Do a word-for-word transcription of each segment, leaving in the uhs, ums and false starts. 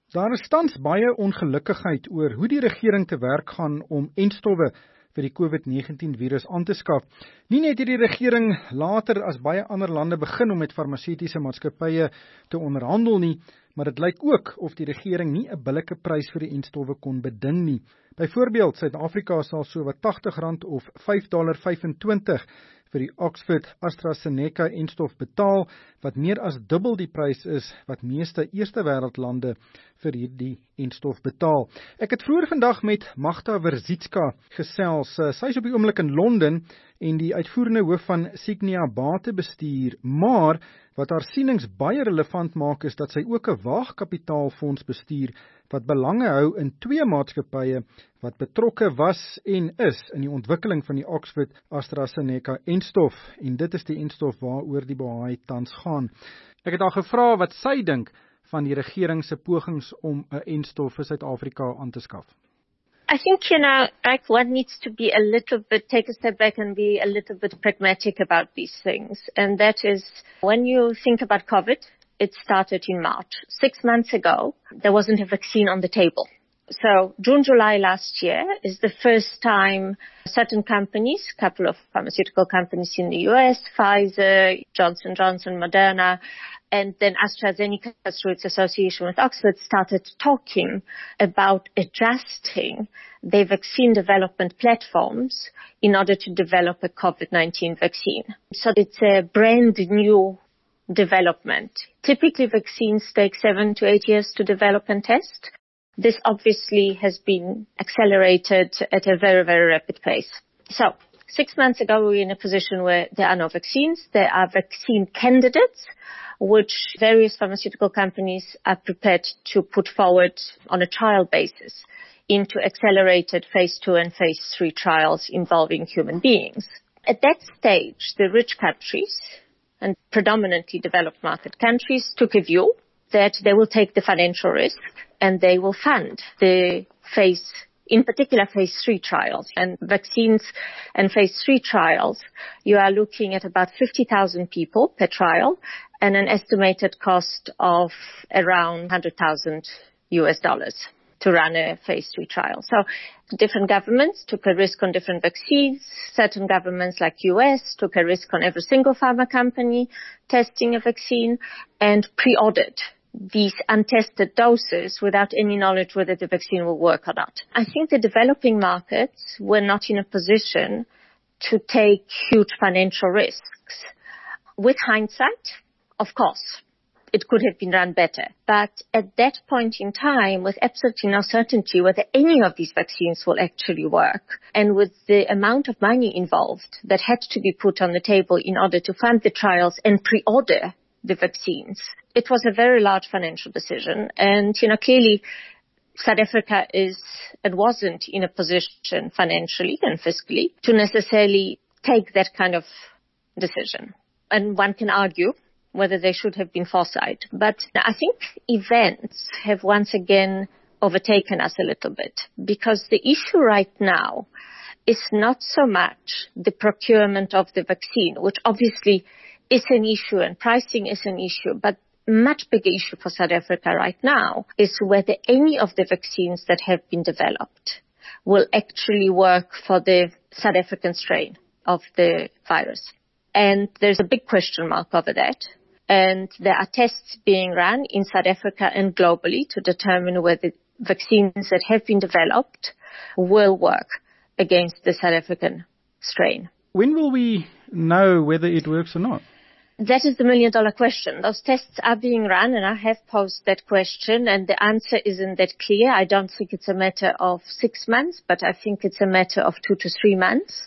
Daar is tans baie ongelukkigheid oor hoe die regering te werk gaan om enstowwe vir die COVID negentien virus aan te skaf. Nie net het die regering later as baie ander lande begin om met farmaseutiese maatskappye te onderhandel nie, maar dit lyk ook of die regering nie 'n billike prys vir die enstowwe kon beding nie. Byvoorbeeld, Suid-Afrika sal so wat agtig rand of vyf dollar vyfentwintig vir die Oxford AstraZeneca enstof betaal, wat meer as dubbel die prys is wat meeste eerste wêreldlande vir hierdie enstof betaal. Ek het vroeër vandag met Magda Verzicka gesels. Sy is op die oomblik in Londen en die uitvoerende hoof van Signia Batebestuur, maar wat haar sienings baie relevant maak is dat sy ook 'n waagkapitaalfonds bestuur wat belange hou in twee maatskappye wat betrokke was en is in die ontwikkeling van die Oxford AstraZeneca enstof, en dit is die enstof waaroor die bohaai tans gaan. Ek het haar gevra wat sy dink van die regering se pogings om 'n enstof vir Suid-Afrika aan te skaf. I think, you know, like one needs to be a little bit, take a step back and be a little bit pragmatic about these things. And that is, when you think about COVID, it started in March. Six months ago, there wasn't a vaccine on the table. So June, July last year is the first time certain companies, a couple of pharmaceutical companies in the U S, Pfizer, Johnson and Johnson, Moderna, and then AstraZeneca, through its association with Oxford, started talking about adjusting their vaccine development platforms in order to develop a COVID nineteen vaccine. So it's a brand new development. Typically, vaccines take seven to eight years to develop and test. This obviously has been accelerated at a very, very rapid pace. So, six months ago, we were in a position where there are no vaccines. There are vaccine candidates, which various pharmaceutical companies are prepared to put forward on a trial basis into accelerated phase two and phase three trials involving human beings. At that stage, the rich countries and predominantly developed market countries took a view that they will take the financial risk and they will fund the phase, in particular phase three trials. And vaccines and phase three trials, you are looking at about fifty thousand people per trial and an estimated cost of around one hundred thousand U S dollars to run a phase three trial. So different governments took a risk on different vaccines. Certain governments like U S took a risk on every single pharma company testing a vaccine and pre-ordered these untested doses without any knowledge whether the vaccine will work or not. I think the developing markets were not in a position to take huge financial risks. With hindsight, of course, it could have been run better. But at that point in time, with absolutely no certainty whether any of these vaccines will actually work, and with the amount of money involved that had to be put on the table in order to fund the trials and pre-order the vaccines, it was a very large financial decision. And, you know, clearly South Africa is and wasn't in a position financially and fiscally to necessarily take that kind of decision. And one can argue whether they should have been foresight. But I think events have once again overtaken us a little bit, because the issue right now is not so much the procurement of the vaccine, which obviously is an issue and pricing is an issue, but much bigger issue for South Africa right now is whether any of the vaccines that have been developed will actually work for the South African strain of the virus. And there's a big question mark over that. And there are tests being run in South Africa and globally to determine whether vaccines that have been developed will work against the South African strain. When will we know whether it works or not? That is the million dollar question. Those tests are being run, and I have posed that question, and the answer isn't that clear. I don't think it's a matter of six months, but I think it's a matter of two to three months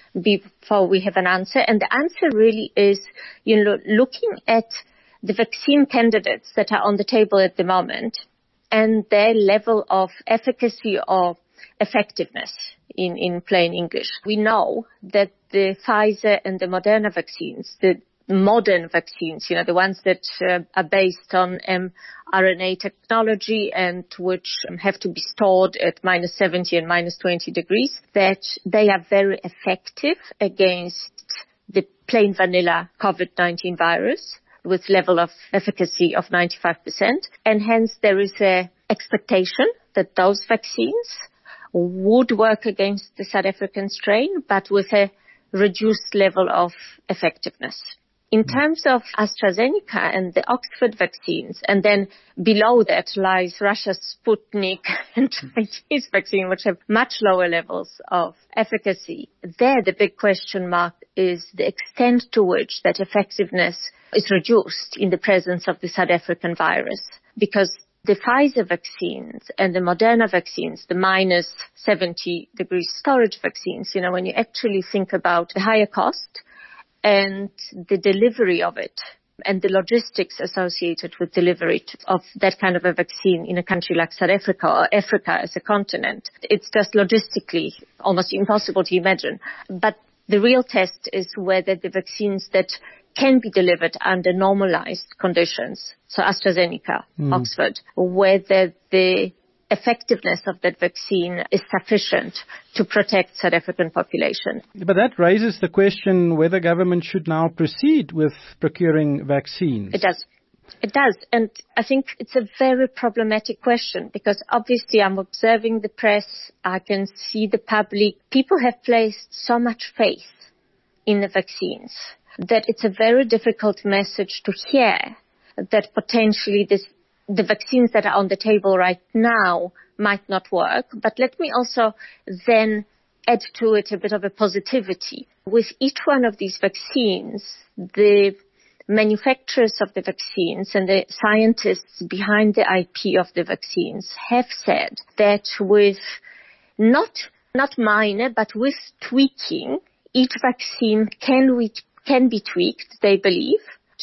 before we have an answer. And the answer really is, you know, looking at the vaccine candidates that are on the table at the moment and their level of efficacy or effectiveness in, in plain English. We know that the Pfizer and the Moderna vaccines, the modern vaccines, you know, the ones that uh, are based on mRNA technology and which um, have to be stored at minus seventy and minus twenty degrees, that they are very effective against the plain vanilla COVID nineteen virus with level of efficacy of ninety-five percent. And hence there is a expectation that those vaccines would work against the South African strain, but with a reduced level of effectiveness. In terms of AstraZeneca and the Oxford vaccines, and then below that lies Russia's Sputnik and Chinese vaccine, which have much lower levels of efficacy. There, the big question mark is the extent to which that effectiveness is reduced in the presence of the South African virus. Because the Pfizer vaccines and the Moderna vaccines, the minus seventy degrees storage vaccines, you know, when you actually think about the higher cost and the delivery of it and the logistics associated with delivery of that kind of a vaccine in a country like South Africa or Africa as a continent, it's just logistically almost impossible to imagine. But the real test is whether the vaccines that can be delivered under normalized conditions, so AstraZeneca, mm. Oxford, whether the effectiveness of that vaccine is sufficient to protect South African population. But that raises the question whether government should now proceed with procuring vaccines. It does. It does. And I think it's a very problematic question because obviously I'm observing the press. I can see the public. People have placed so much faith in the vaccines that it's a very difficult message to hear that potentially this the vaccines that are on the table right now might not work. But let me also then add to it a bit of a positivity. With each one of these vaccines, the manufacturers of the vaccines and the scientists behind the I P of the vaccines have said that with not, not minor, but with tweaking, each vaccine can, we, can be tweaked, they believe,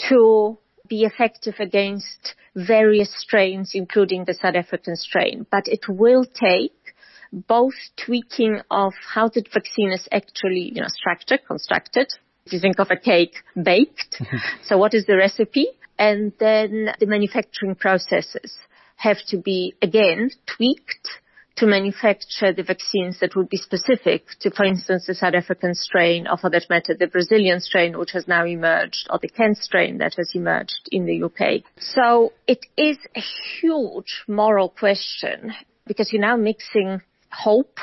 to be effective against various strains, including the South African strain. But it will take both tweaking of how the vaccine is actually, you know, structured, constructed. If you think of a cake, baked. So what is the recipe? And then the manufacturing processes have to be, again, tweaked to manufacture the vaccines that would be specific to, for instance, the South African strain, or for that matter, the Brazilian strain, which has now emerged, or the Kent strain that has emerged in the U K. So it is a huge moral question because you're now mixing hope,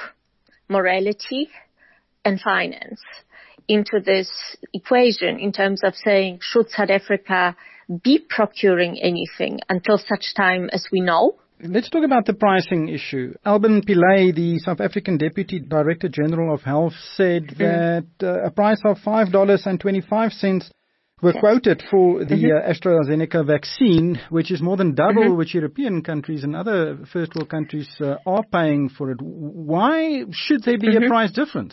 morality, and finance into this equation in terms of saying, should South Africa be procuring anything until such time as we know? Let's talk about the pricing issue. Alban Pillay, the South African Deputy Director General of Health, said mm. that uh, a price of five dollars and twenty-five cents were yes. quoted for the mm-hmm. uh, AstraZeneca vaccine, which is more than double mm-hmm. which European countries and other first world countries uh, are paying for it. Why should there be mm-hmm. a price difference?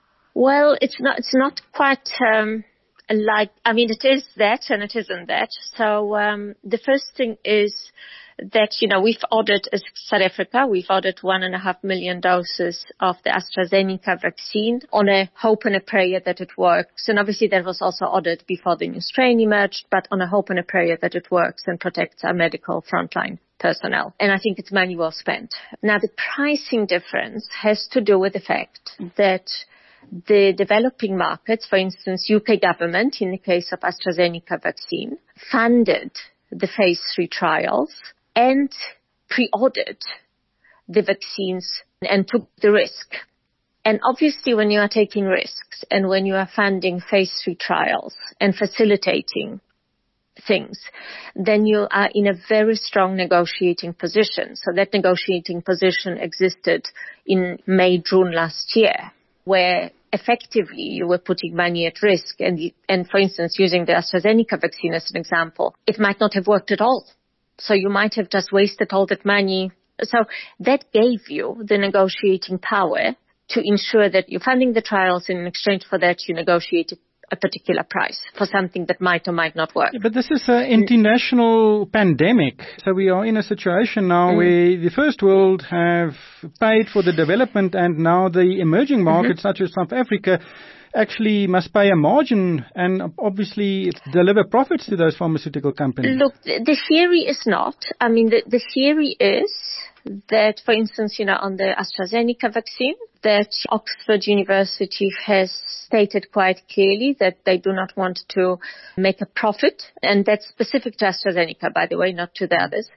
Well, it's not, it's not quite, um, like, I mean, it is that and it isn't that. So, um, the first thing is that, you know, we've ordered, as South Africa, we've ordered one and a half million doses of the AstraZeneca vaccine on a hope and a prayer that it works. And obviously that was also ordered before the new strain emerged, but on a hope and a prayer that it works and protects our medical frontline personnel. And I think it's money well spent. Now, the pricing difference has to do with the fact that the developing markets, for instance, U K government, in the case of AstraZeneca vaccine, funded the phase three trials and pre-ordered the vaccines and took the risk. And obviously when you are taking risks and when you are funding phase three trials and facilitating things, then you are in a very strong negotiating position. So that negotiating position existed in May, June last year, where effectively you were putting money at risk. And, and for instance, using the AstraZeneca vaccine as an example, it might not have worked at all. So you might have just wasted all that money. So that gave you the negotiating power to ensure that you're funding the trials, and in exchange for that you negotiated a particular price for something that might or might not work. But this is an international mm. pandemic. So we are in a situation now mm. where the first world have paid for the development, and now the emerging markets mm-hmm. such as South Africa actually must pay a margin and obviously deliver profits to those pharmaceutical companies. Look, the theory is not. I mean, the, the theory is that, for instance, you know, on the AstraZeneca vaccine, that Oxford University has stated quite clearly that they do not want to make a profit, and that's specific to AstraZeneca, by the way, not to the others.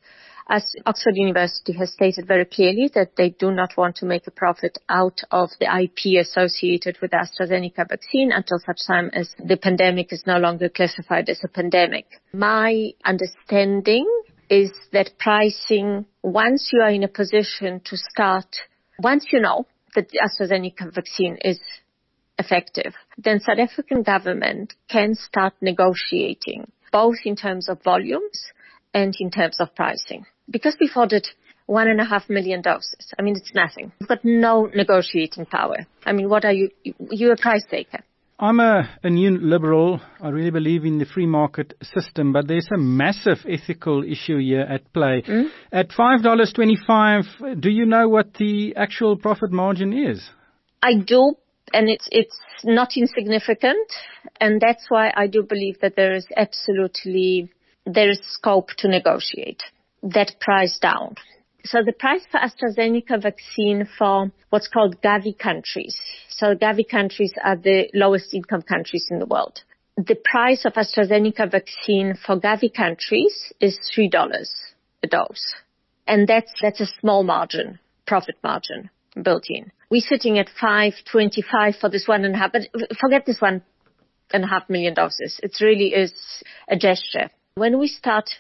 As Oxford University has stated very clearly that they do not want to make a profit out of the I P associated with the AstraZeneca vaccine until such time as the pandemic is no longer classified as a pandemic. My understanding is that pricing, once you are in a position to start, once you know that the AstraZeneca vaccine is effective, then South African government can start negotiating, both in terms of volumes and in terms of pricing. Because we've ordered one and a half million doses. I mean, it's nothing. We've got no negotiating power. I mean, what are you? You're a price taker. I'm a, a new liberal. I really believe in the free market system, but there's a massive ethical issue here at play. Mm? At five dollars twenty-five, do you know what the actual profit margin is? I do, and it's it's not insignificant, and that's why I do believe that there is absolutely, there is scope to negotiate that price down. So the price for AstraZeneca vaccine for what's called Gavi countries. So Gavi countries are the lowest income countries in the world. The price of AstraZeneca vaccine for Gavi countries is three dollars a dose. And that's, that's a small margin, profit margin built in. We're sitting at five twenty-five for this one and a half, but forget this one and a half million doses. It really is a gesture. When we start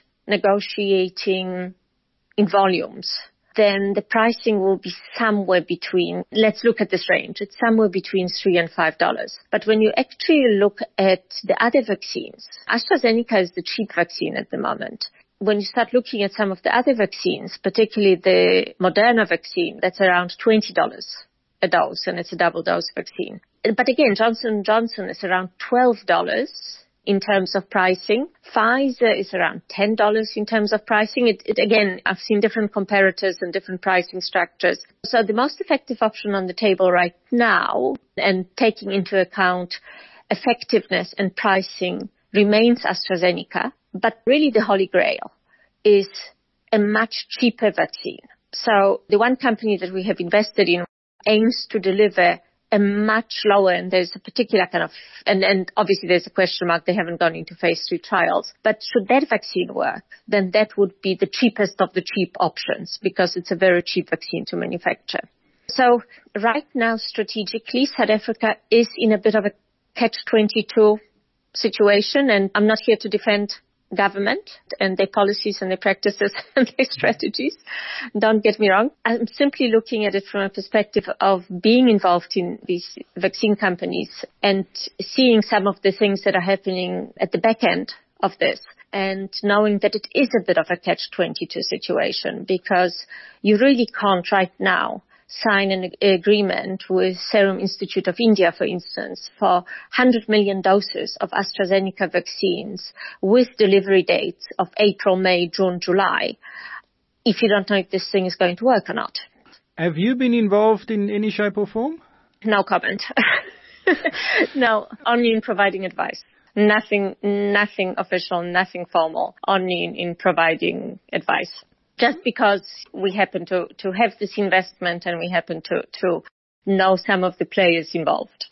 negotiating in volumes, then the pricing will be somewhere between, let's look at this range, it's somewhere between three and five dollars. But when you actually look at the other vaccines, AstraZeneca is the cheap vaccine at the moment. When you start looking at some of the other vaccines, particularly the Moderna vaccine, that's around twenty dollars a dose, and it's a double dose vaccine. But again, Johnson and Johnson is around twelve dollars in terms of pricing. Pfizer is around ten dollars in terms of pricing. It, it, again, I've seen different comparators and different pricing structures. So the most effective option on the table right now, and taking into account effectiveness and pricing, remains AstraZeneca. But really the holy grail is a much cheaper vaccine. So the one company that we have invested in aims to deliver a much lower, and there's a particular kind of, and, and obviously there's a question mark, they haven't gone into phase three trials, but should that vaccine work, then that would be the cheapest of the cheap options, because it's a very cheap vaccine to manufacture. So right now, strategically, South Africa is in a bit of a catch twenty-two situation, and I'm not here to defend government and their policies and their practices and their strategies. Don't get me wrong. I'm simply looking at it from a perspective of being involved in these vaccine companies and seeing some of the things that are happening at the back end of this, and knowing that it is a bit of a catch twenty-two situation, because you really can't right now sign an agreement with Serum Institute of India, for instance, for one hundred million doses of AstraZeneca vaccines with delivery dates of April, May, June, July, if you don't know if this thing is going to work or not. Have you been involved in any shape or form? No comment. No, only in providing advice. Nothing, nothing official, nothing formal, only in, in providing advice. Just because we happen to, to have this investment and we happen to, to know some of the players involved.